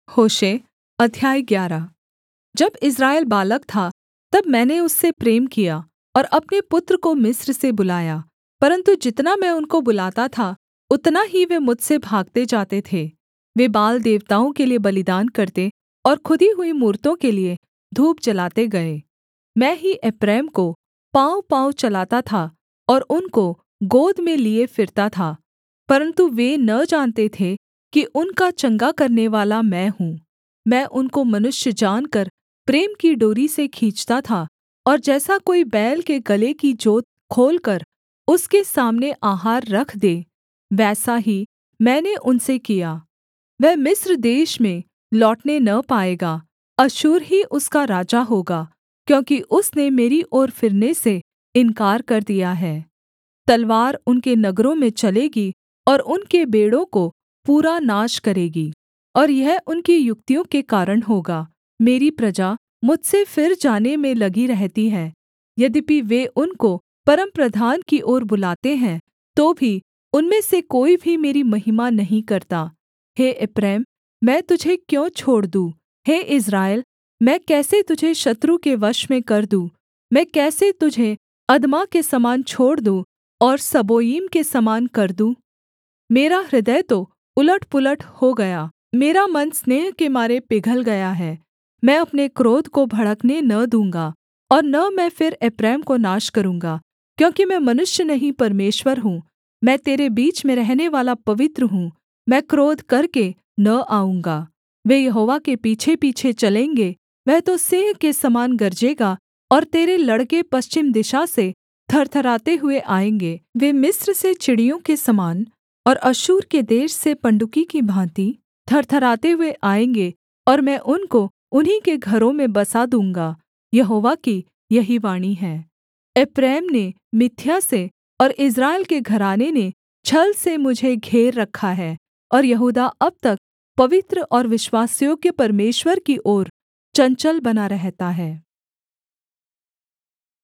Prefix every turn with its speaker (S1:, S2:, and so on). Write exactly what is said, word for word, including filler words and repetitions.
S1: होशे अध्याय ग्यारह। जब इस्राएल बालक था तब मैंने उससे प्रेम किया और अपने पुत्र को मिस्र से बुलाया, परन्तु जितना मैं उनको बुलाता था उतना ही वे मुझसे भागते जाते थे। वे बाल देवताओं के लिये बलिदान करते और खुदी हुई मूरतों के लिये धूप जलाते गए। मैं ही एप्रैम को पाँवपाँव चलाता था और उनको गोद में लिए फिरता था, परन्तु वे न जानते थे कि उनका चंगा करनेवाला मैं हूँ। मैं उनको मनुष्य जानकर प्रेम की डोरी से खींचता था, और जैसा कोई बैल के गले की जोत खोलकर उसके सामने आहार रख दे, वैसा ही मैंने उनसे किया। वह मिस्र देश में लौटने न पाएगा, अश्शूर ही उसका राजा होगा, क्योंकि उसने मेरी ओर फिरने से इन्कार कर दिया है। तलवार उनके नगरों में चलेगी और उनके बेड़ों को पूरा नाश करेगी, और यह उनकी युक्तियों के कारण होगा। मेरी प्रजा मुझसे फिर जाने में लगी रहती है, यद्यपि वे उनको परमप्रधान की ओर बुलाते हैं, तो भी उनमें से कोई भी मेरी महिमा नहीं करता। हे एप्रैम, मैं तुझे क्यों छोड़ दूँ? हे इस्राएल, मैं कैसे तुझे शत्रु के वश में कर दूँ? मैं कैसे तुझे अदमा के समान छोड़ दूँ और सबोयीम के समान कर दूँ? मेरा हृदय तो उलटपुलट हो गया, मेरा मन स्नेह के मारे पिघल गया है। मैं अपने क्रोध को भड़कने न दूँगा, और न मैं फिर एप्रैम को नाश करूँगा, क्योंकि मैं मनुष्य नहीं परमेश्वर हूँ। मैं तेरे बीच में रहनेवाला पवित्र हूँ। मैं क्रोध करके न आऊँगा। वे यहोवा के पीछेपीछे चलेंगे, वह तो सिंह के समान गरजेगा, और तेरे लड़के पश्चिम दिशा से थरथराते हुए आएँगे। वे मिस्र से चिड़ियों के समान और अश्शूर के देश से पंडुकी की भाँति थरथराते हुए आएँगे, और मैं उनको उन्हीं के घरों में बसा दूँगा। यहोवा की यही वाणी है। एप्रैम ने मिथ्या से और इस्राएल के घराने ने छल से मुझे घेर रखा है, और यहूदा अब तक पवित्र और विश्वासयोग्य परमेश्वर की ओर चंचल बना रहता है।